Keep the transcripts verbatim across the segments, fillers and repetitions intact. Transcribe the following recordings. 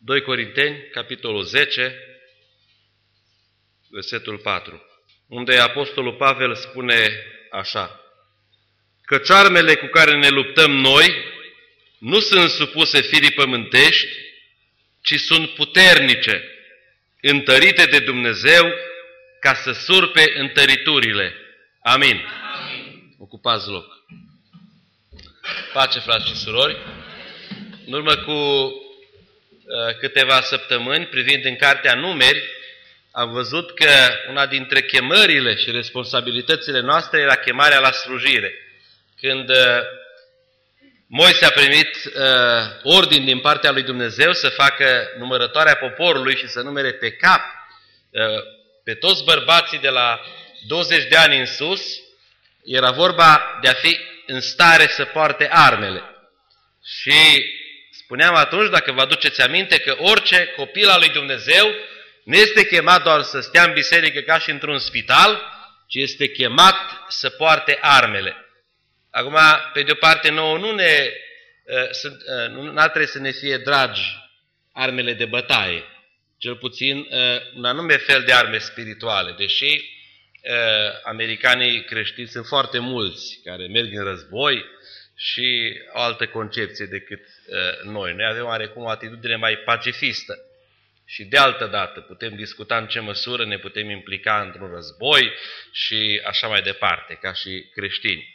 doi Corinteni, capitolul zece, versetul patru, unde Apostolul Pavel spune așa: căci armele cu care ne luptăm noi nu sunt supuse firii pământești, ci sunt puternice, întărite de Dumnezeu ca să surpe întăriturile. Amin. Amin. Ocupați loc. Pace, frați și surori. În urmă cu uh, câteva săptămâni, privind în cartea Numeri, am văzut că una dintre chemările și responsabilitățile noastre era chemarea la slujire. Când uh, Moise a primit uh, ordin din partea lui Dumnezeu să facă numărătoarea poporului și să numere pe cap uh, pe toți bărbații de la douăzeci de ani în sus, era vorba de a fi în stare să poarte armele. Și spuneam atunci, dacă vă aduceți aminte, că orice copil al lui Dumnezeu nu este chemat doar să stea în biserică ca și într-un spital, ci este chemat să poarte armele. Acum, pe de o parte, nouă nu ne, uh, nu ar trebui să ne fie dragi armele de bătaie, cel puțin uh, un anume fel de arme spirituale, deși uh, americanii creștini sunt foarte mulți care merg în război și o altă concepție decât uh, noi. Noi avem oarecum o atitudine mai pacifistă și de altă dată putem discuta în ce măsură ne putem implica într-un război și așa mai departe, ca și creștini.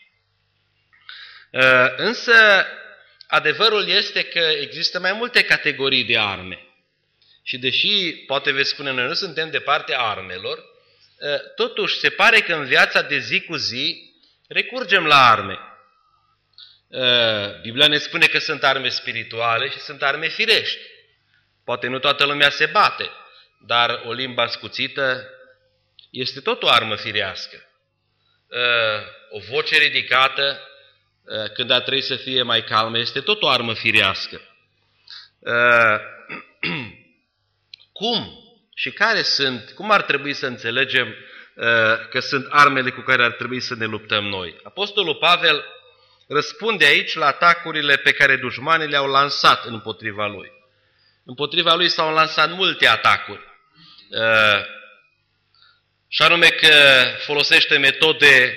Însă, adevărul este că există mai multe categorii de arme. Și deși, poate veți spune, noi nu suntem de partea armelor, totuși se pare că în viața de zi cu zi recurgem la arme. Biblia ne spune că sunt arme spirituale și sunt arme firești. Poate nu toată lumea se bate, dar o limbă ascuțită este tot o armă firească. O voce ridicată, când ar trebui să fie mai calmă, este tot o armă firească. Cum și care sunt, cum ar trebui să înțelegem că sunt armele cu care ar trebui să ne luptăm noi? Apostolul Pavel răspunde aici la atacurile pe care dușmanii le-au lansat împotriva lui. Împotriva lui s-au lansat multe atacuri. Și anume că folosește metode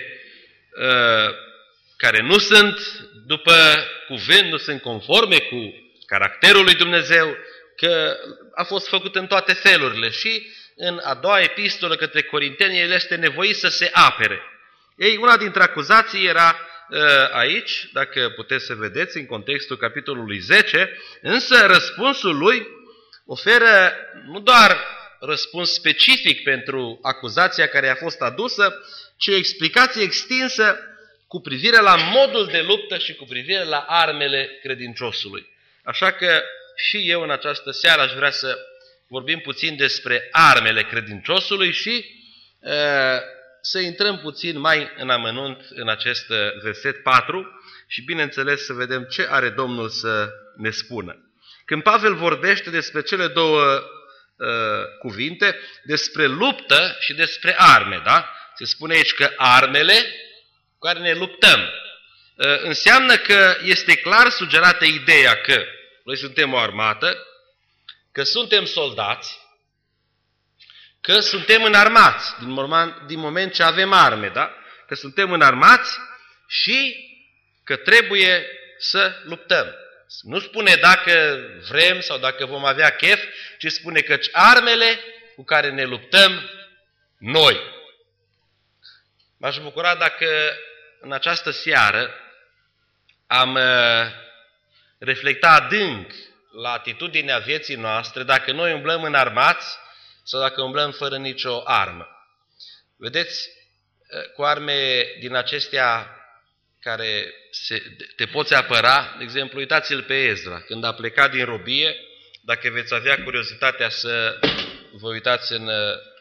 care nu sunt după cuvânt, nu sunt conforme cu caracterul lui Dumnezeu, că a fost făcut în toate felurile. Și în a doua epistolă către Corinteni, el este nevoit să se apere. Ei, una dintre acuzații era uh, aici, dacă puteți să vedeți, în contextul capitolului zece, însă răspunsul lui oferă nu doar răspuns specific pentru acuzația care a fost adusă, ci o explicație extinsă cu privire la modul de luptă și cu privire la armele credinciosului. Așa că și eu în această seară aș vrea să vorbim puțin despre armele credinciosului și uh, să intrăm puțin mai în amănunt în acest verset patru și bineînțeles să vedem ce are Domnul să ne spună. Când Pavel vorbește despre cele două uh, cuvinte, despre luptă și despre arme, da? Se spune aici că armele cu care ne luptăm, înseamnă că este clar sugerată ideea că noi suntem o armată, că suntem soldați, că suntem înarmați din moment, din moment ce avem arme, da? Că suntem înarmați și că trebuie să luptăm. Nu spune dacă vrem sau dacă vom avea chef, ci spune că armele cu care ne luptăm noi. M-aș bucura dacă în această seară am reflectat adânc la atitudinea vieții noastre, dacă noi umblăm înarmați sau dacă umblăm fără nicio armă. Vedeți, cu arme din acestea care se, te poți apăra, de exemplu, uitați-l pe Ezra, când a plecat din robie, dacă veți avea curiozitatea să vă uitați în...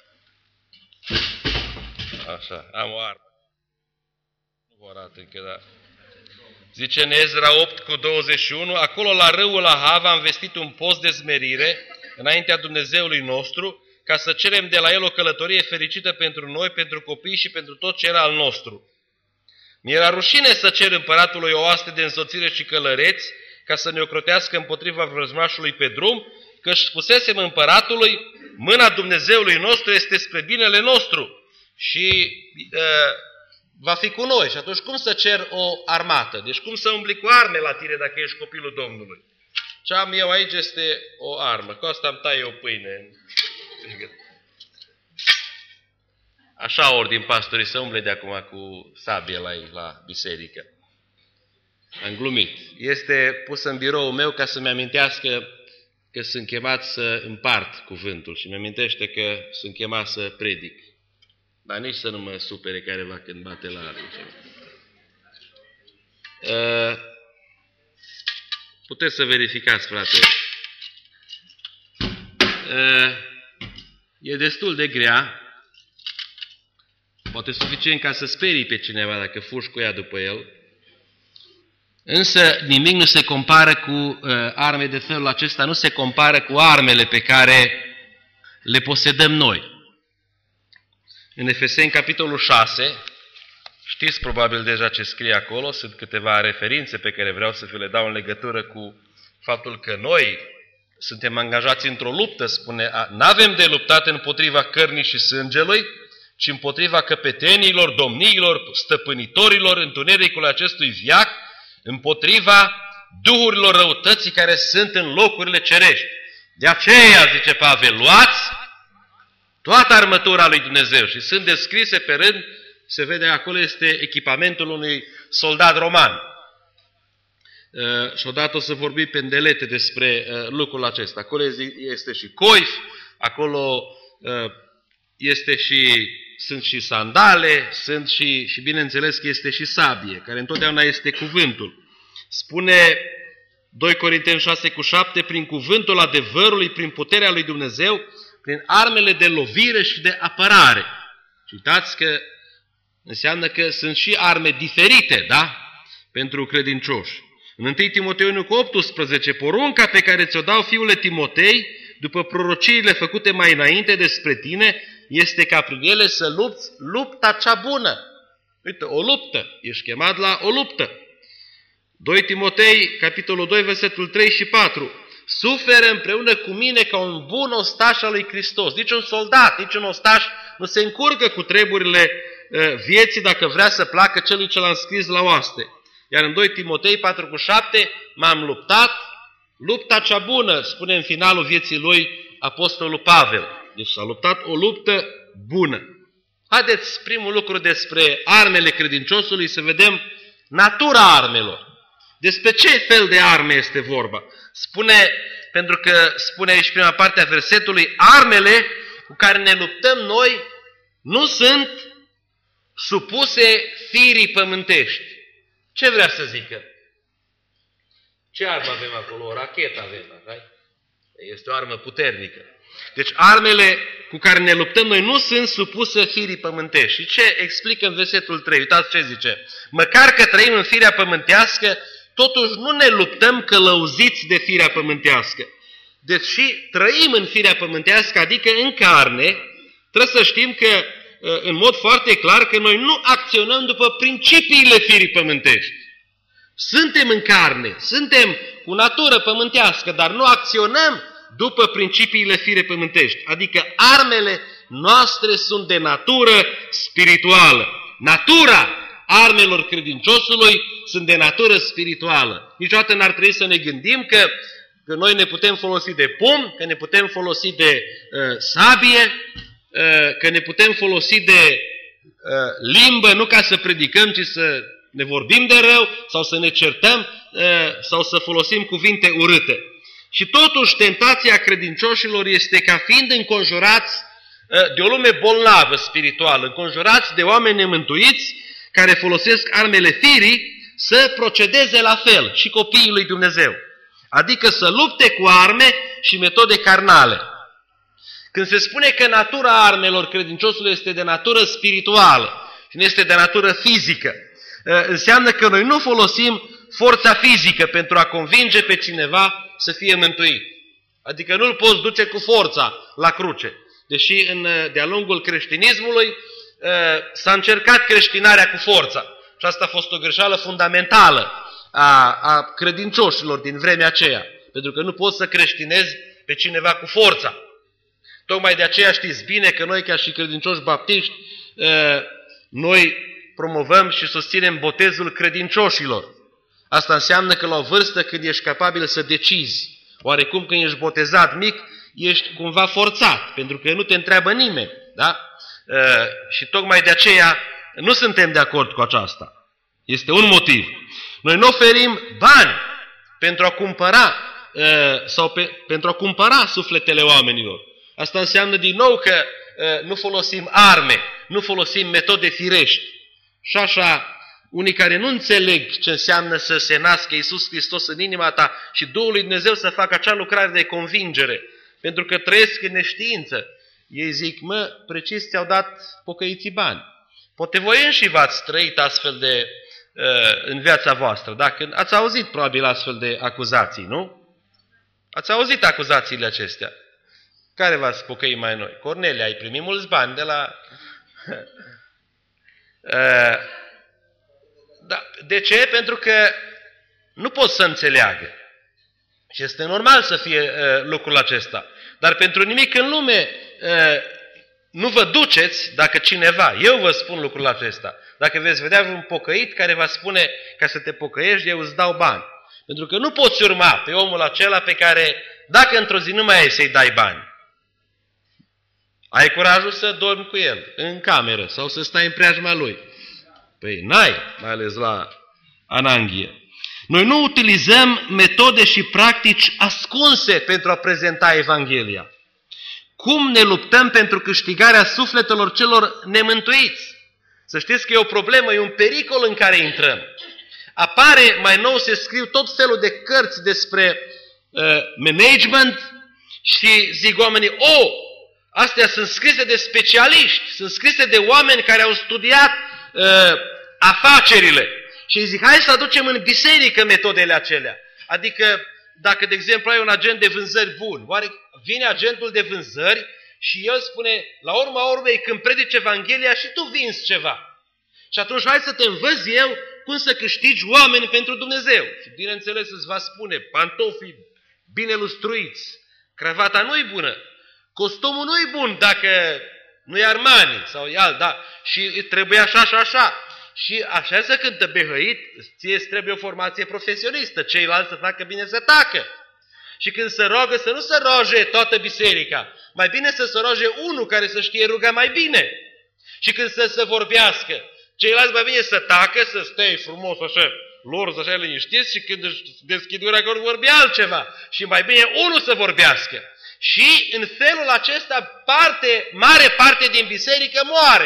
Așa, am o armă. Nu vă arată încă, dar... Zice în Ezra opt cu douăzeci și unu, acolo la râul Ahav am vestit un post de smerire înaintea Dumnezeului nostru, ca să cerem de la el o călătorie fericită pentru noi, pentru copii și pentru tot ce era al nostru. Mi-era rușine să cer împăratului o oaste de însoțire și călăreți, ca să ne ocrotească împotriva vrăjmașului pe drum, că spusesem împăratului, mâna Dumnezeului nostru este spre binele nostru și uh, va fi cu noi. Și atunci cum să cer o armată? Deci cum să umbli cu arme la tine dacă ești copilul Domnului? Ce am eu aici este o armă. Cu asta îmi tai eu pâine. Așa ordin pastorii să umble de acum cu sabie la ei, la biserică. Am glumit. Este pus în biroul meu ca să-mi amintească că sunt chemat să împart cuvântul și mi-amintește că sunt chemat să predic. Dar nici să nu mă supere careva când bate la arme. Uh, puteți să verificați, frate. Uh, e destul de grea. Poate suficient ca să sperii pe cineva dacă fugi cu ea după el. Însă nimic nu se compară cu uh, arme de felul acesta, nu se compară cu armele pe care le posedăm noi. În Efeseni, capitolul șase, știți probabil deja ce scrie acolo, sunt câteva referințe pe care vreau să vi le dau în legătură cu faptul că noi suntem angajați într-o luptă, spune, n-avem de luptat împotriva cărnii și sângelui, ci împotriva căpetenilor, domniilor, stăpânitorilor, întunericul acestui viac, împotriva duhurilor răutății care sunt în locurile cerești. De aceea, zice Pavel, luați toată armătura lui Dumnezeu și sunt descrise pe rând, se vede acolo, este echipamentul unui soldat roman. Uh, și odată o să vorbim pe îndelete despre uh, lucrul acesta. Acolo este și coif, acolo uh, este și, sunt și sandale, sunt și, și bineînțeles că este și sabie, care întotdeauna este cuvântul. Spune doi Corinteni șase cu șapte, prin cuvântul adevărului, prin puterea lui Dumnezeu, prin armele de lovire și de apărare. Și uitați că înseamnă că sunt și arme diferite, da? Pentru credincioși. În întâi Timotei unu cu optsprezece, porunca pe care ți-o dau, fiule Timotei, după prorociile făcute mai înainte despre tine, este ca prin ele să lupți lupta cea bună. Uite, o luptă. Ești chemat la o luptă. doi Timotei, capitolul doi, versetul trei și patru. Suferă împreună cu mine ca un bun ostaș al lui Hristos. Nici un soldat, nici un ostaș nu se încurcă cu treburile uh, vieții dacă vrea să placă celui ce l-a înscris la oaste. Iar în doi Timotei patru cu șapte, m-am luptat, lupta cea bună, spune în finalul vieții lui apostolul Pavel. Deci s-a luptat o luptă bună. Haideți primul lucru despre armele credinciosului să vedem natura armelor. Despre ce fel de arme este vorba? Spune, pentru că spune aici prima parte a versetului, armele cu care ne luptăm noi nu sunt supuse firii pământești. Ce vrea să zică? Ce armă avem acolo? O rachetă avem, așa? Este o armă puternică. Deci armele cu care ne luptăm noi nu sunt supuse firii pământești. Și ce explică în versetul trei? Uitați ce zice. Măcar că trăim în firea pământească, totuși nu ne luptăm călăuziți de firea pământească. Deci și trăim în firea pământească, adică în carne, trebuie să știm că, în mod foarte clar, că noi nu acționăm după principiile firii pământești. Suntem în carne, suntem cu natură pământească, dar nu acționăm după principiile fire pământești. Adică armele noastre sunt de natură spirituală. Natura armelor credinciosului sunt de natură spirituală. Niciodată n-ar trebui să ne gândim că, că noi ne putem folosi de pumn, că ne putem folosi de uh, sabie, uh, că ne putem folosi de uh, limbă, nu ca să predicăm, ci să ne vorbim de rău sau să ne certăm uh, sau să folosim cuvinte urâte. Și totuși tentația credincioșilor este ca fiind înconjurați uh, de o lume bolnavă spirituală, înconjurați de oameni nemântuiți care folosesc armele firii, să procedeze la fel și copiii lui Dumnezeu. Adică să lupte cu arme și metode carnale. Când se spune că natura armelor credinciosului este de natură spirituală și nu este de natură fizică, înseamnă că noi nu folosim forța fizică pentru a convinge pe cineva să fie mântuit. Adică nu-l poți duce cu forța la cruce. Deși în, de-a lungul creștinismului s-a încercat creștinarea cu forța. Și asta a fost o greșeală fundamentală a, a credincioșilor din vremea aceea. Pentru că nu poți să creștinezi pe cineva cu forța. Tocmai de aceea știți bine că noi, ca și credincioși baptiști, noi promovăm și susținem botezul credincioșilor. Asta înseamnă că la o vârstă când ești capabil să decizi, oarecum când ești botezat mic, ești cumva forțat, pentru că nu te întreabă nimeni. Da? Și tocmai de aceea nu suntem de acord cu aceasta. Este un motiv. Noi nu oferim bani pentru a cumpăra sau pe, pentru a cumpăra sufletele oamenilor. Asta înseamnă din nou că nu folosim arme, nu folosim metode firești. Și așa, unii care nu înțeleg ce înseamnă să se nască Iisus Hristos în inima ta și Duhul lui Dumnezeu să facă acea lucrare de convingere, pentru că trăiesc în neștiință, ei zic, mă, precis ți-au dat pocăiții bani. Poate voi înși v-ați trăit astfel de uh, în viața voastră, dacă ați auzit probabil astfel de acuzații, nu? Ați auzit acuzațiile acestea. Care v-ați pocăit mai noi? Cornelia, ai primit mulți bani de la... uh, da. De ce? Pentru că nu pot să înțeleagă. Și este normal să fie uh, lucrul acesta. Dar pentru nimic în lume uh, nu vă duceți dacă cineva, eu vă spun lucrul acesta, dacă veți vedea un pocăit care va spune, ca să te pocăiești, eu îți dau bani. Pentru că nu poți urma pe omul acela pe care, dacă într-o zi nu mai ai să-i dai bani, ai curajul să dormi cu el în cameră sau să stai în preajma lui. Păi n-ai, mai ales la ananghie. Noi nu utilizăm metode și practici ascunse pentru a prezenta Evanghelia. Cum ne luptăm pentru câștigarea sufletelor celor nemântuiți? Să știți că e o problemă, e un pericol în care intrăm. Apare, mai nou se scriu tot felul de cărți despre uh, management și zic oamenii, oh, astea sunt scrise de specialiști, sunt scrise de oameni care au studiat uh, afacerile. Și îi zic, hai să aducem în biserică metodele acelea. Adică, dacă, de exemplu, ai un agent de vânzări bun, oare vine agentul de vânzări și el spune, la urma urmei, când predici Evanghelia și tu vinzi ceva. Și atunci hai să te învăț eu cum să câștigi oameni pentru Dumnezeu. Și bineînțeles îți va spune, pantofii bine lustruiți, cravata nu-i bună, costumul nu-i bun dacă nu-i Armani sau e alt, da, și trebuie așa și așa. Și așa să cântă behăit, ție îți trebuie o formație profesionistă, ceilalți să facă bine să tacă. Și când se roagă, să nu se roage toată biserica, mai bine să se roage unul care să știe ruga mai bine. Și când să se vorbească, ceilalți mai bine să tacă, să stai frumos așa, lor așa liniștiți și când își deschid gura că vorbi altceva. Și mai bine unul să vorbească. Și în felul acesta parte, mare parte din biserică moare.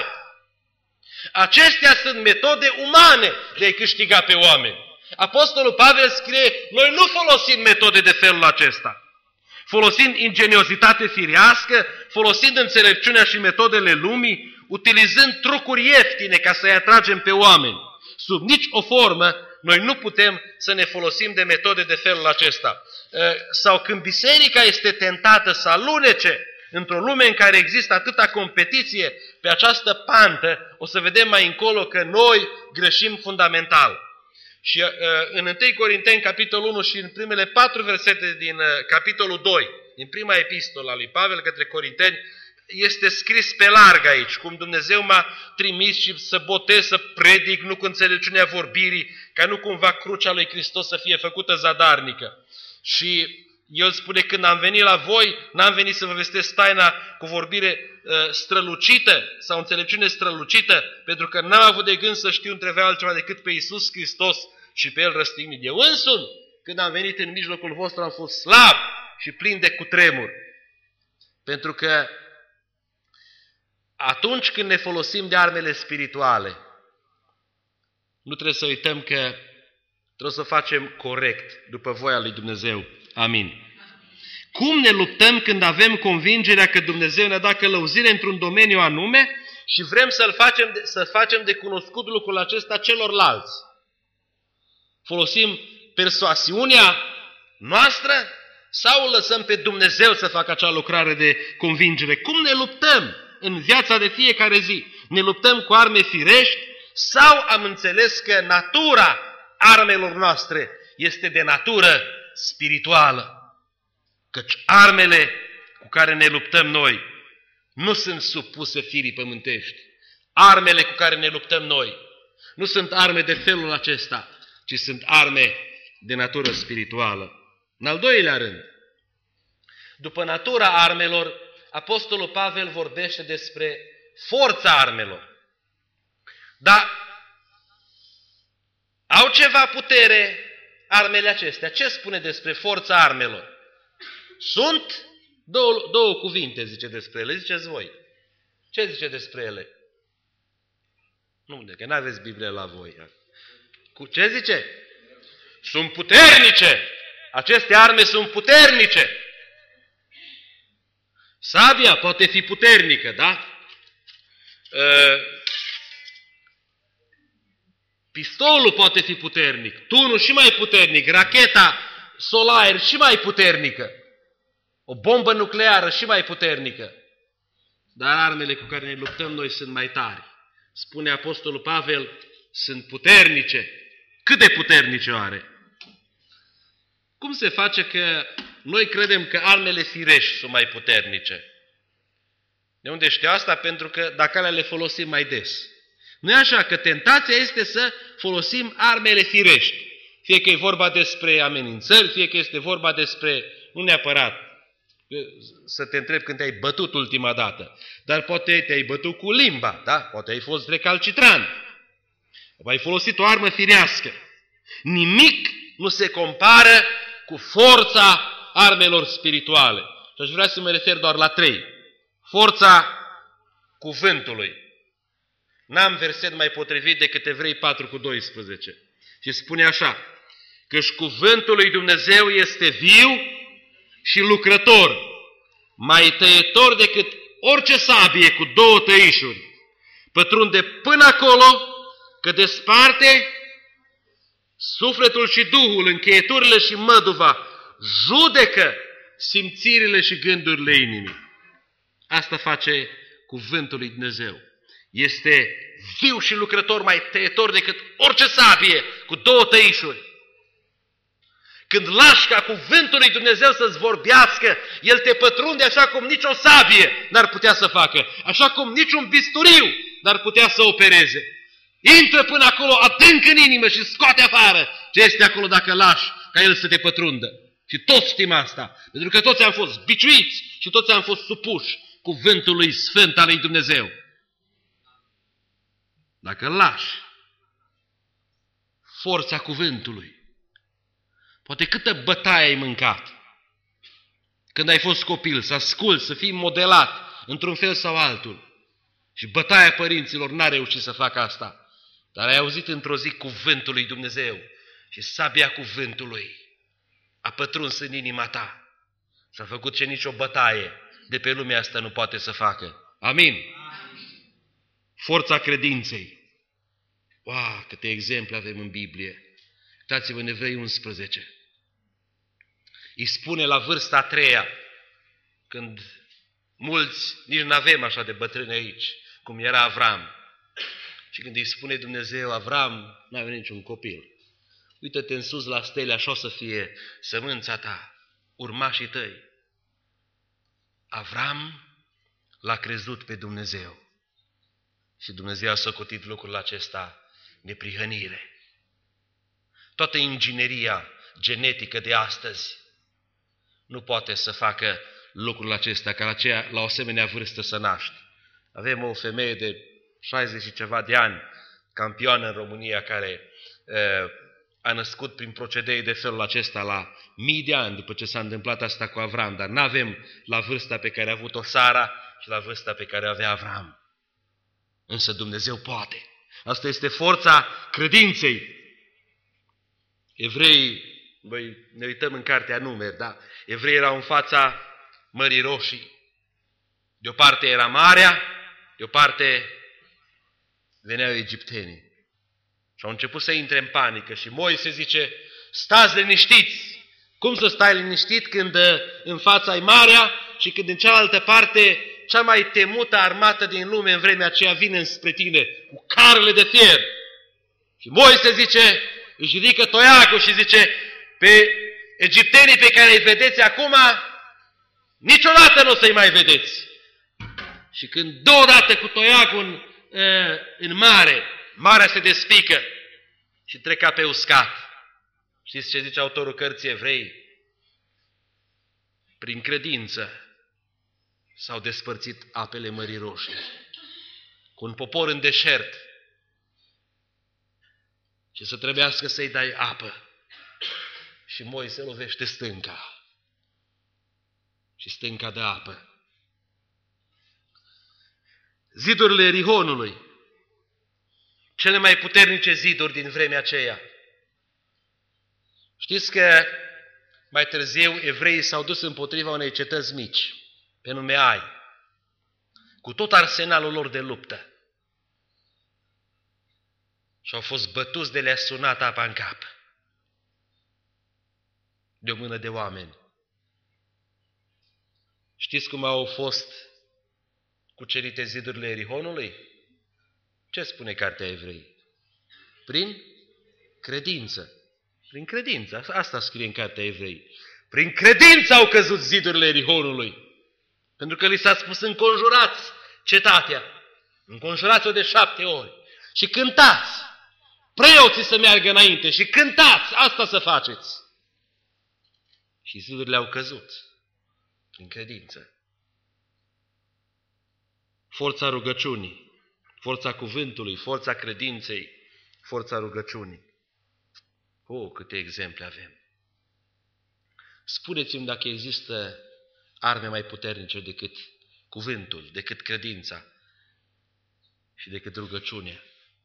Acestea sunt metode umane de a câștiga pe oameni. Apostolul Pavel scrie, noi nu folosim metode de felul acesta. Folosind ingeniozitate firească, folosind înțelepciunea și metodele lumii, utilizând trucuri ieftine ca să-i atragem pe oameni. Sub nici o formă, noi nu putem să ne folosim de metode de felul acesta. Sau când biserica este tentată să alunece într-o lume în care există atâta competiție pe această pantă, o să vedem mai încolo că noi greșim fundamental. Și uh, în întâi Corinteni, capitolul unu și în primele patru versete din uh, capitolul doi, din prima epistolă a lui Pavel către Corinteni, este scris pe larg aici, cum Dumnezeu m-a trimis și să botez, să predic, nu cu înțelepciunea vorbirii, ca nu cumva crucea lui Hristos să fie făcută zadarnică. Și el spune, când am venit la voi, n-am venit să vă vestesc taina cu vorbire uh, strălucită sau înțelepciune strălucită, pentru că n-am avut de gând să știu întreve altceva decât pe Iisus Hristos și pe El răstignit. Eu însumi, când am venit în mijlocul vostru, am fost slab și plin de cutremur. Pentru că atunci când ne folosim de armele spirituale, nu trebuie să uităm că trebuie să facem corect, după voia lui Dumnezeu. Amin. Cum ne luptăm când avem convingerea că Dumnezeu ne-a dat călăuzire într-un domeniu anume și vrem să-l facem, să facem de cunoscut lucrul acesta celorlalți? Folosim persoasiunea noastră sau lăsăm pe Dumnezeu să facă acea lucrare de convingere? Cum ne luptăm în viața de fiecare zi? Ne luptăm cu arme firești sau am înțeles că natura armelor noastre este de natură spirituală? Căci armele cu care ne luptăm noi nu sunt supuse firii pământești. Armele cu care ne luptăm noi nu sunt arme de felul acesta, ci sunt arme de natură spirituală. În al doilea rând, după natura armelor, Apostolul Pavel vorbește despre forța armelor. Dar au ceva putere armele acestea. Ce spune despre forța armelor? Sunt două, două cuvinte, zice despre ele. Ziceți voi. Ce zice despre ele? Nu, că n-aveți Biblie la voi. Cu ce zice? Sunt puternice. Aceste arme sunt puternice. Sabia poate fi puternică, da? Pistolul poate fi puternic, tunul și mai puternic, racheta solar și mai puternică, o bombă nucleară și mai puternică. Dar armele cu care ne luptăm noi sunt mai tari. Spune Apostolul Pavel, sunt puternice. Cât de puternice oare? Cum se face că noi credem că armele firești sunt mai puternice? De unde știu asta? Pentru că dacă alea le folosim mai des. Nu e așa că tentația este să folosim armele firești. Fie că e vorba despre amenințări, fie că este vorba despre, nu neapărat să te întrebi când te-ai bătut ultima dată, dar poate te-ai bătut cu limba, da? Poate ai fost recalcitrant, ai folosit o armă firească. Nimic nu se compară cu forța armelor spirituale. Și aș vrea să mă refer doar la trei. Forța cuvântului. N-am verset mai potrivit decât Evrei patru cu doisprezece. Și spune așa, căci cuvântul lui Dumnezeu este viu și lucrător, mai tăietor decât orice sabie cu două tăișuri, pătrunde până acolo că desparte sufletul și duhul, încheieturile și măduva, judecă simțirile și gândurile inimii. Asta face cuvântul lui Dumnezeu. Este viu și lucrător, mai tăietor decât orice sabie cu două tăișuri. Când lași ca cuvântul lui Dumnezeu să-ți vorbească, el te pătrunde așa cum nicio sabie n-ar putea să facă, așa cum niciun bisturiu n-ar putea să opereze. Intră până acolo adânc în inimă și scoate afară ce este acolo dacă lași ca el să te pătrundă. Și toți știm asta, pentru că toți am fost biciuiți și toți am fost supuși cuvântului sfânt al lui Dumnezeu. Dacă lași forța cuvântului, poate câtă bătaie ai mâncat când ai fost copil, să asculți, să fii modelat într-un fel sau altul. Și bătaia părinților n-a reușit să facă asta. Dar ai auzit într-o zi cuvântul lui Dumnezeu și sabia cuvântului a pătruns în inima ta și a făcut ce nicio bătaie de pe lumea asta nu poate să facă. Amin? Amin. Forța credinței. Wow, câte exemple avem în Biblie. Uitați-vă în Evrei unsprezece. Îi spune la vârsta a treia, când mulți nici nu avem așa de bătrâni aici, cum era Avram. Și când îi spune Dumnezeu, Avram, n-ai niciun copil. Uită-te în sus la stele, așa o să fie sămânța ta, urmașii tăi. Avram l-a crezut pe Dumnezeu. Și Dumnezeu a socotit lucrul acesta neprihănire. Toată ingineria genetică de astăzi nu poate să facă lucrul acesta, ca la, aceea, la o asemenea vârstă să naști. Avem o femeie de șaizeci și ceva de ani, campioană în România, care uh, a născut prin procedee de felul acesta la mii de ani după ce s-a întâmplat asta cu Avram, dar n-avem la vârsta pe care a avut-o Sara și la vârsta pe care o avea Avram. Însă Dumnezeu poate. Asta este forța credinței. Evreii, băi, ne uităm în cartea Numeri, da? Evreii erau în fața Mării Roșii. De o parte era marea, de o parte veneau egiptenii. Și au început să intre în panică și Moise zice, stați liniștiți! Cum să stai liniștit când în fața e marea și când în cealaltă parte cea mai temută armată din lume în vremea aceea vine înspre tine cu carele de fier? Și Moise zice, își ridică toiagul și zice, pe egiptenii pe care îi vedeți acum, Niciodată nu o să-i mai vedeți. Și când deodată cu toiagul în, în mare, marea se despică și treca pe uscat. Știți ce zice autorul cărții Evrei? Prin credință s-au despărțit apele Mării Roșii. Cu un popor în deșert și să trebuiască să-i dai apă. Și Moise lovește stânca. Și stânca dă apă. Zidurile Erihonului, cele mai puternice ziduri din vremea aceea. Știți că mai târziu evreii s-au dus împotriva unei cetăți mici, pe nume Ai, cu tot arsenalul lor de luptă. Și au fost bătuți de le-a sunat apa în cap. De o mână de oameni. Știți cum au fost cucerite zidurile Erihonului? Ce spune Cartea Evrei? Prin credință. Prin credință. Asta scrie în Cartea Evrei. Prin credință au căzut zidurile Erihonului. Pentru că li s-a spus înconjurați cetatea. Înconjurați-o de șapte ori. Și cântați. Preoții să meargă înainte și cântați. Asta să faceți. Și zidurile au căzut. Prin credință. Forța rugăciunii, forța cuvântului, forța credinței, forța rugăciunii. Oh, câte exemple avem! Spuneți-mi dacă există arme mai puternice decât cuvântul, decât credința și decât rugăciunea.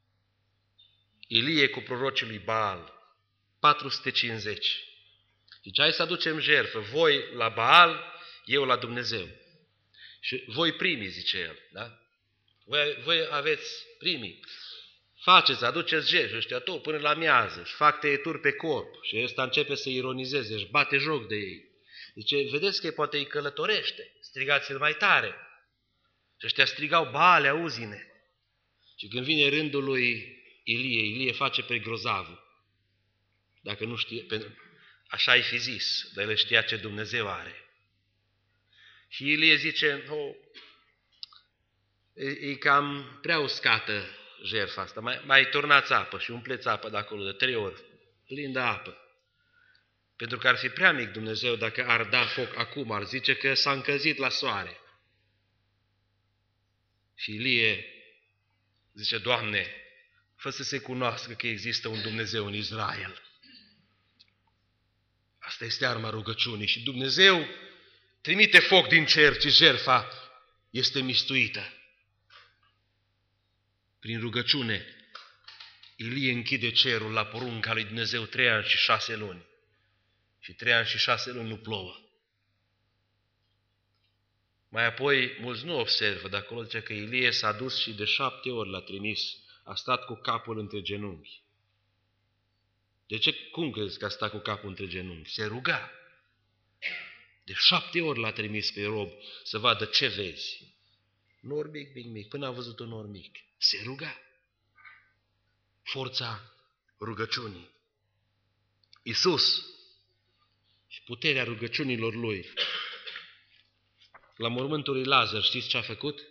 Ilie cu prorocii lui Baal, patru sute cincizeci. Zice, hai să aducem jertfă, voi la Baal, eu la Dumnezeu. Și voi primii, zice el, da? Voi, voi aveți primii. Faceți, aduceți jertfă, ăștia tot până la miază și fac tăieturi pe corp. Și ăsta începe să ironizeze, își bate joc de ei. Zice, vedeți că poate îi călătorește, strigați-l mai tare. Și ăștia strigau, Baale, auzi-ne. Și când vine rândul lui Ilie, Ilie face pe grozavul. Dacă nu știe, așa ai fi zis, dar el știa ce Dumnezeu are. Și Ilie zice, oh, e, e cam prea uscată jertfa asta, mai, mai turnați apă și umpleți apă de acolo de trei ori, plin de apă. Pentru că ar fi prea mic Dumnezeu dacă ar da foc acum, ar zice că s-a încălzit la soare. Și Ilie zice, Doamne, fă să se cunoască că există un Dumnezeu în Israel. Asta este arma rugăciunii și Dumnezeu trimite foc din cer și jertfa este mistuită. Prin rugăciune, Ilie închide cerul la porunca lui Dumnezeu trei ani și șase luni. Și trei ani și șase luni nu plouă. Mai apoi, mulți nu observă, de acolo zice că Ilie s-a dus și de șapte ori l-a trimis, a stat cu capul între genunchi. De ce? Cum crezi că a stat cu capul între genunchi? Se ruga. De șapte ori l-a trimis pe rob să vadă ce vezi. Nor mic, mic, mic, până a văzut un nor mic. Se ruga. Forța rugăciunii. Iisus și puterea rugăciunilor Lui. La mormântul lui Lazar, știți ce a făcut?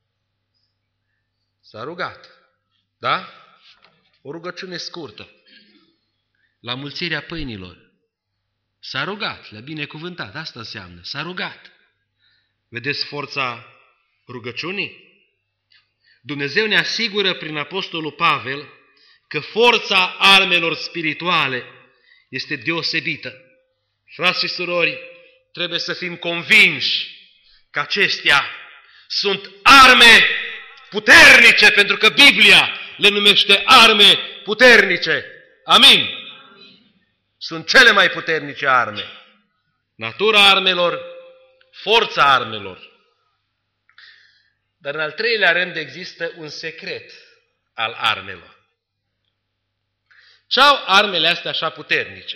S-a rugat. Da? O rugăciune scurtă. La mulțirea pâinilor. S-a rugat, le-a binecuvântat, asta înseamnă, s-a rugat. Vedeți forța rugăciunii? Dumnezeu ne asigură prin Apostolul Pavel că forța armelor spirituale este deosebită. Frați și surori, trebuie să fim convinși că acestea sunt arme puternice, pentru că Biblia le numește arme puternice. Amin. Sunt cele mai puternice arme. Natura armelor, forța armelor. Dar în al treilea rând există un secret al armelor. Ce au armele astea așa puternice?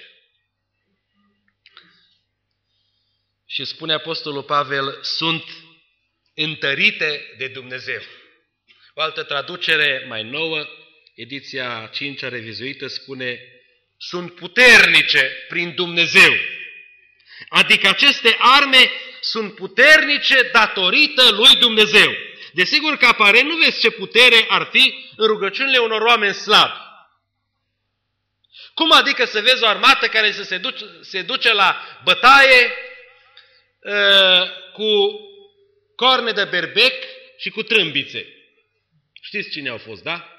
Și spune Apostolul Pavel, sunt întărite de Dumnezeu. O altă traducere mai nouă, ediția a cincea revizuită, spune sunt puternice prin Dumnezeu. Adică aceste arme sunt puternice datorită lui Dumnezeu. Desigur că aparent nu vezi ce putere ar fi în rugăciunile unor oameni slabi. Cum adică să vezi o armată care să se duce, se duce la bătaie uh, cu corne de berbec și cu trâmbițe? Știți cine au fost, da?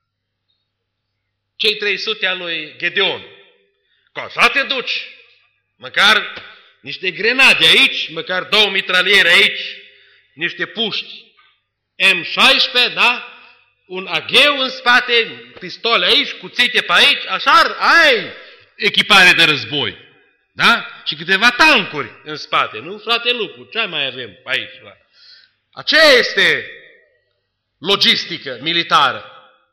Cei trei sute al lui Gedeon. Că așa te duci. Măcar niște grenade aici, măcar două mitraliere aici, niște puști M șaisprezece, da? Un agheu în spate, pistole aici, cuțite pe aici, așa ai echipare de război. Da? Și câteva tancuri în spate. Nu, frate Lupu, ce mai avem pe aici? Da? Aceea este logistică militară.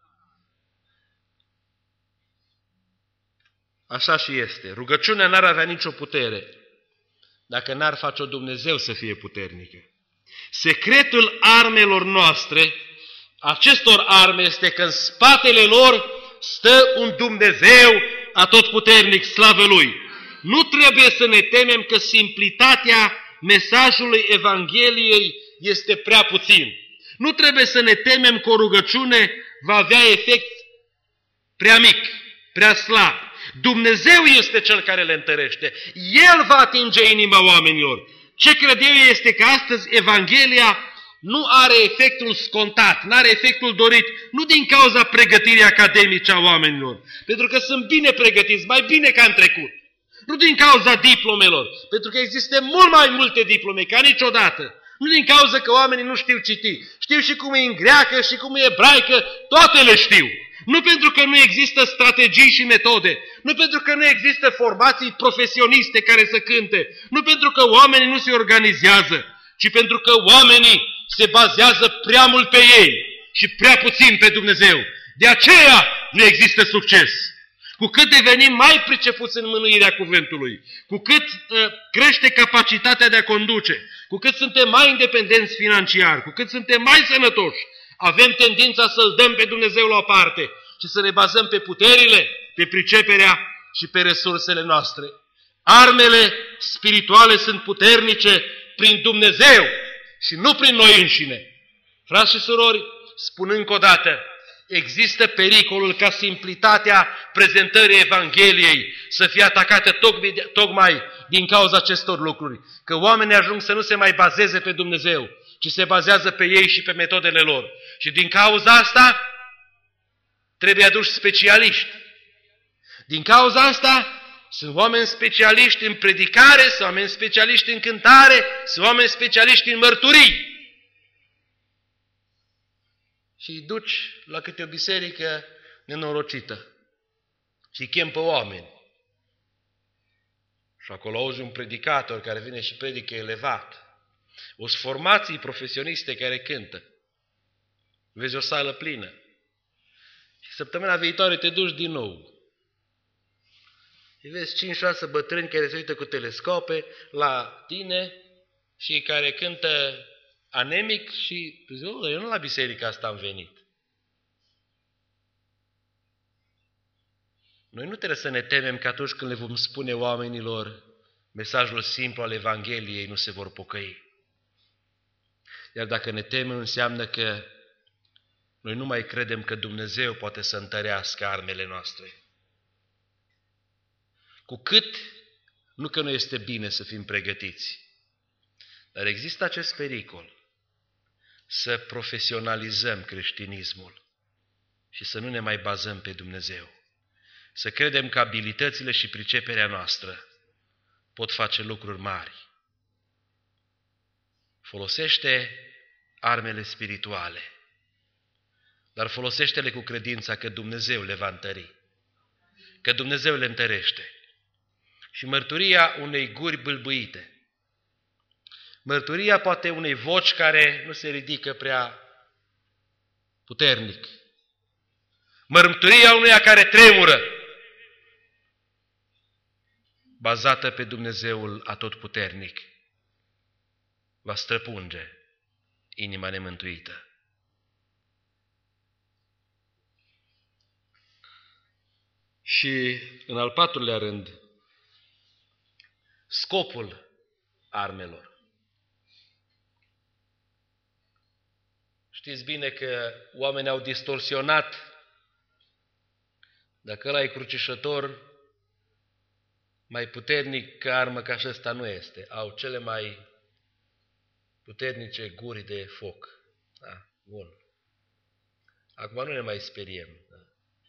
Așa și este. Rugăciunea n-ar avea nicio putere dacă n-ar face-o Dumnezeu să fie puternică. Secretul armelor noastre, acestor arme, este că în spatele lor stă un Dumnezeu atotputernic, slavă Lui. Nu trebuie să ne temem că simplitatea mesajului Evangheliei este prea puțin. Nu trebuie să ne temem că o rugăciune va avea efect prea mic, prea slab. Dumnezeu este Cel care le întărește. El va atinge inima oamenilor. Ce cred eu este că astăzi Evanghelia nu are efectul scontat, nu are efectul dorit, nu din cauza pregătirii academice a oamenilor, pentru că sunt bine pregătiți, mai bine ca în trecut. Nu din cauza diplomelor, pentru că există mult mai multe diplome ca niciodată. Nu din cauza că oamenii nu știu citi. Știu și cum e în greacă și cum e ebraică, toate le știu. Nu pentru că nu există strategii și metode, nu pentru că nu există formații profesioniste care să cânte, nu pentru că oamenii nu se organizează, ci pentru că oamenii se bazează prea mult pe ei și prea puțin pe Dumnezeu. De aceea nu există succes. Cu cât devenim mai pricepuți în mânuirea cuvântului, cu cât uh, crește capacitatea de a conduce, cu cât suntem mai independenți financiar, cu cât suntem mai sănătoși, avem tendința să-L dăm pe Dumnezeu la o parte și să ne bazăm pe puterile, pe priceperea și pe resursele noastre. Armele spirituale sunt puternice prin Dumnezeu și nu prin noi înșine. Frați și surori, spun încă o dată, există pericolul ca simplitatea prezentării Evangheliei să fie atacată tocmai, tocmai din cauza acestor lucruri. Că oamenii ajung să nu se mai bazeze pe Dumnezeu, ci se bazează pe ei și pe metodele lor. Și din cauza asta trebuie aduși specialiști. Din cauza asta sunt oameni specialiști în predicare, sunt oameni specialiști în cântare, sunt oameni specialiști în mărturii. Și îi duci la câte o biserică nenorocită și îi chem pe oameni. Și acolo auzi un predicator care vine și predică elevat. O formații profesioniste care cântă. Vezi o sală plină. Și săptămâna viitoare te duci din nou. Și vezi cinci șase bătrâni care se uită cu telescope la tine și care cântă anemic și zic, oh, eu nu la biserica asta am venit. Noi nu trebuie să ne temem că atunci când le vom spune oamenilor mesajul simplu al Evangheliei, nu se vor pocăi. Iar dacă ne temem, înseamnă că noi nu mai credem că Dumnezeu poate să întărească armele noastre. Cu cât, nu că nu este bine să fim pregătiți, dar există acest pericol să profesionalizăm creștinismul și să nu ne mai bazăm pe Dumnezeu. Să credem că abilitățile și priceperea noastră pot face lucruri mari. Folosește armele spirituale, dar folosește-le cu credința că Dumnezeu le va întări, că Dumnezeu le întărește. Și mărturia unei guri bâlbâite, mărturia poate unei voci care nu se ridică prea puternic, mărturia unuia care tremură, bazată pe Dumnezeul atotputernic, va străpunge inima nemântuită. Și în al patrulea rând, scopul armelor. Știți bine că oamenii au distorsionat. Dacă ăla e crucișător, mai puternic ca armă ca și ăsta nu este. Au cele mai puternice guri de foc. Da, bun. Acum nu ne mai speriem. Da.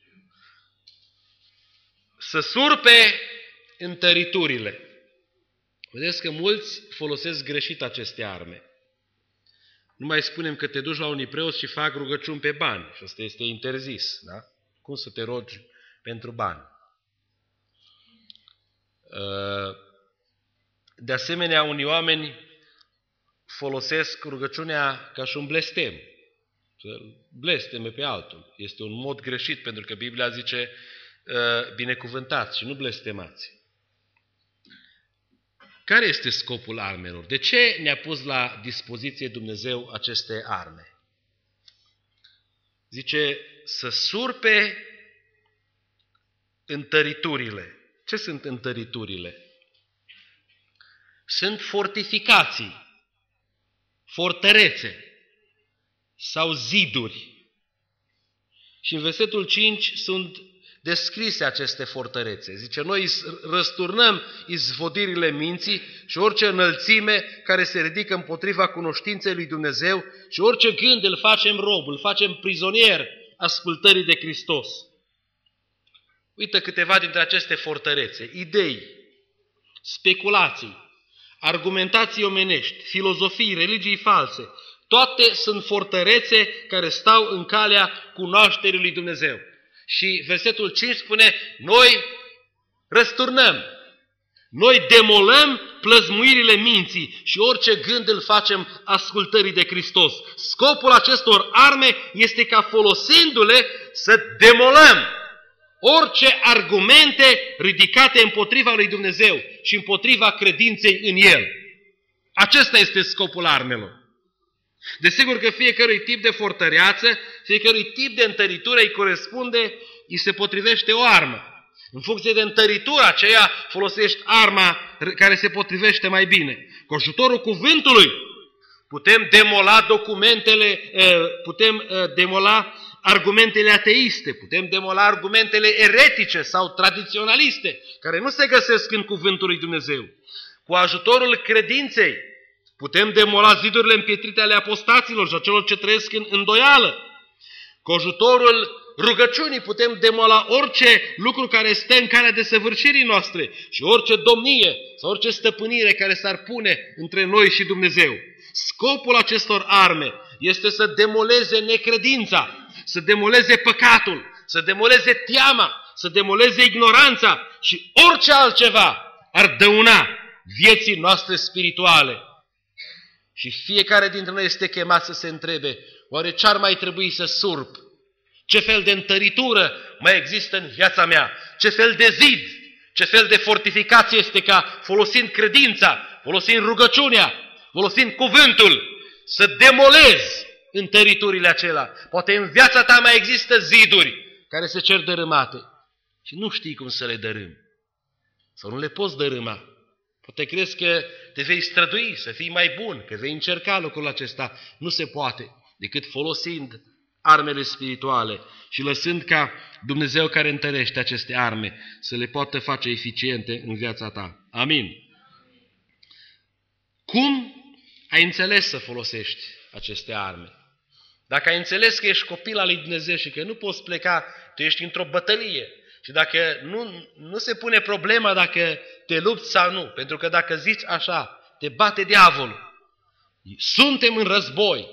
Să surpe întăriturile. Vedeți că mulți folosesc greșit aceste arme. Nu mai spunem că te duci la unii preoți și fac rugăciuni pe bani. Și asta este interzis. Da? Cum să te rogi pentru bani? De asemenea, unii oameni folosesc rugăciunea ca și un blestem. Să blesteme pe altul. Este un mod greșit, pentru că Biblia zice binecuvântați și nu blestemați. Care este scopul armelor? De ce ne-a pus la dispoziție Dumnezeu aceste arme? Zice să surpe întăriturile. Ce sunt întăriturile? Sunt fortificații, fortărețe sau ziduri. Și în versetul cinci sunt descrise aceste fortărețe. Zice, noi răsturnăm izvodirile minții și orice înălțime care se ridică împotriva cunoștinței lui Dumnezeu și orice gând îl facem rob, îl facem prizonier ascultării de Hristos. Uită câteva dintre aceste fortărețe, idei, speculații, argumentații omenești, filozofii, religii false. Toate sunt fortărețe care stau în calea cunoașterii lui Dumnezeu. Și versetul cinci spune, noi răsturnăm, noi demolăm plăzmuirile minții și orice gând îl facem ascultării de Hristos. Scopul acestor arme este ca folosindu-le să demolăm orice argumente ridicate împotriva lui Dumnezeu și împotriva credinței în El. Acesta este scopul armelor. Desigur că fiecărui tip de fortăreață, fiecărui tip de întăritură îi corespunde, îi se potrivește o armă. În funcție de întăritura aceea folosești arma care se potrivește mai bine. Cu ajutorul cuvântului putem demola documentele, putem demola argumentele ateiste, putem demola argumentele eretice sau tradiționaliste, care nu se găsesc în cuvântul lui Dumnezeu. Cu ajutorul credinței putem demola zidurile împietrite ale apostaților și a celor ce trăiesc în îndoială. Cu ajutorul rugăciunii putem demola orice lucru care stă în calea desăvârșirii noastre și orice domnie sau orice stăpânire care s-ar pune între noi și Dumnezeu. Scopul acestor arme este să demoleze necredința, să demoleze păcatul, să demoleze teama, să demoleze ignoranța și orice altceva ar dăuna vieții noastre spirituale. Și fiecare dintre noi este chemat să se întrebe, oare ce ar mai trebui să surp? Ce fel de întăritură mai există în viața mea? Ce fel de zid? Ce fel de fortificație este ca, folosind credința, folosind rugăciunea, folosind cuvântul, să demolez întăriturile acelea? Poate în viața ta mai există ziduri care se cer dărâmate și nu știi cum să le dărâmi. Sau nu le poți dărâma. Poate crezi că te vei strădui să fii mai bun, că vei încerca lucrul acesta. Nu se poate decât folosind armele spirituale și lăsând ca Dumnezeu care întărește aceste arme să le poată face eficiente în viața ta. Amin. Cum ai înțeles să folosești aceste arme? Dacă ai înțeles că ești copil al lui Dumnezeu și că nu poți pleca, tu ești într-o bătălie și dacă nu, nu se pune problema dacă te lupți sau nu, pentru că dacă zici așa, te bate diavolul. Suntem în război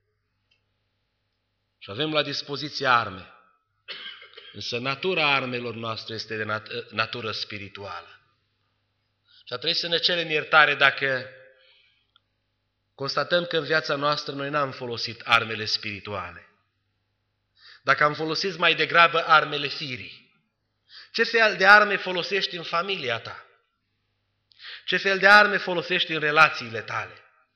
și avem la dispoziție arme. Însă natura armelor noastre este de nat- natură spirituală. Și a trebuit să ne cerem iertare dacă constatăm că în viața noastră noi n-am folosit armele spirituale. Dacă am folosit mai degrabă armele firii. Ce fel de arme folosești în familia ta? Ce fel de arme folosești în relațiile tale?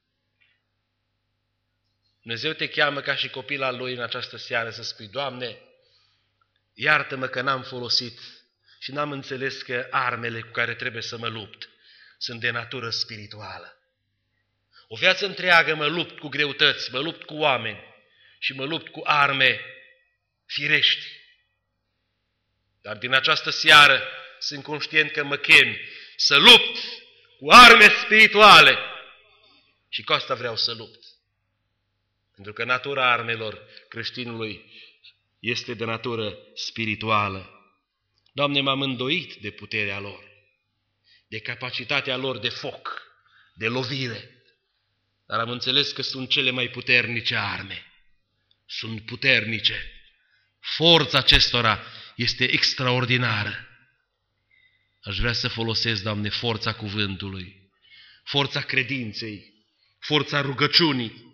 Dumnezeu te cheamă ca și copil al Lui în această seară să spui, Doamne, iartă-mă că n-am folosit și n-am înțeles că armele cu care trebuie să mă lupt sunt de natură spirituală. O viață întreagă mă lupt cu greutăți, mă lupt cu oameni și mă lupt cu arme firești. Dar din această seară sunt conștient că mă chem să lupt cu arme spirituale și cu asta vreau să lupt. Pentru că natura armelor creștinului este de natură spirituală. Doamne, m-am îndoit de puterea lor, de capacitatea lor de foc, de lovire, dar am înțeles că sunt cele mai puternice arme. Sunt puternice. Forța acestora este extraordinară. Aș vrea să folosesc, Doamne, forța cuvântului, forța credinței, forța rugăciunii.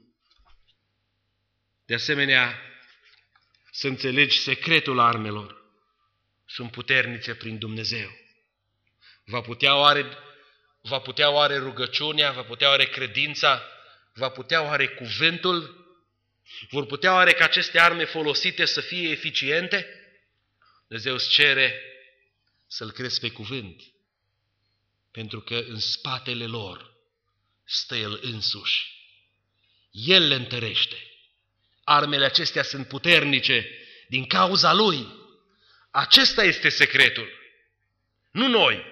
De asemenea, să înțelegi secretul armelor. Sunt puternice prin Dumnezeu. Va putea oare, va putea oare rugăciunea, va putea oare credința, va putea oare cuvântul, vor putea oare ca aceste arme folosite să fie eficiente? Dumnezeu îți cere să-L crezi pe cuvânt, pentru că în spatele lor stă El însuși. El le întărește. Armele acestea sunt puternice din cauza Lui. Acesta este secretul. Nu noi.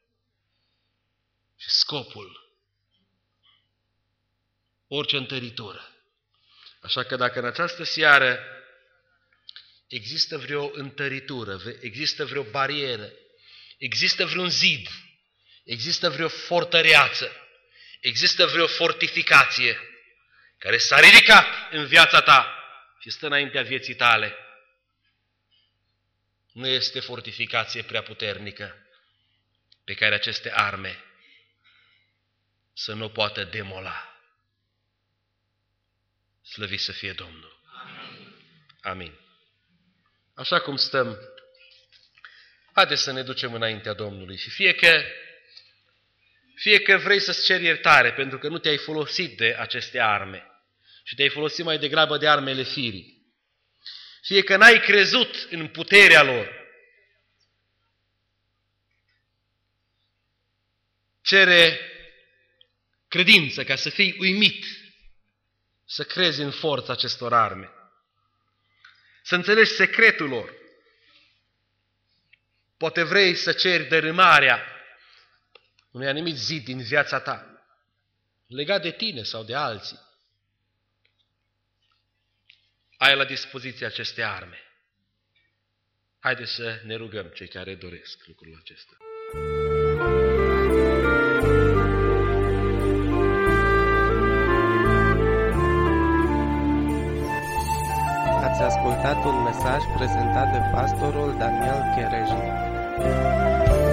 Și scopul. Orice întăritură. Așa că dacă în această seară există vreo întăritură, există vreo barieră, există vreun zid, există vreo fortăreață, există vreo fortificație care s-a ridicat în viața ta și stă înaintea vieții tale, nu este fortificație prea puternică pe care aceste arme să nu poată demola. Slăvit să fie Domnul. Amin. Amin. Așa cum stăm, haideți să ne ducem înaintea Domnului și fie că, fie că vrei să-ți ceri iertare pentru că nu te-ai folosit de aceste arme și te-ai folosit mai degrabă de armele firii, fie că n-ai crezut în puterea lor, cere credință ca să fii uimit, să crezi în forța acestor arme, să înțelegi secretul lor. Poate vrei să ceri dărâmarea unui anumit zid din viața ta, legat de tine sau de alții. Ai la dispoziție aceste arme. Haideți să ne rugăm cei care doresc lucrul acesta. Ați ascultat un mesaj prezentat de pastorul Daniel Chereji.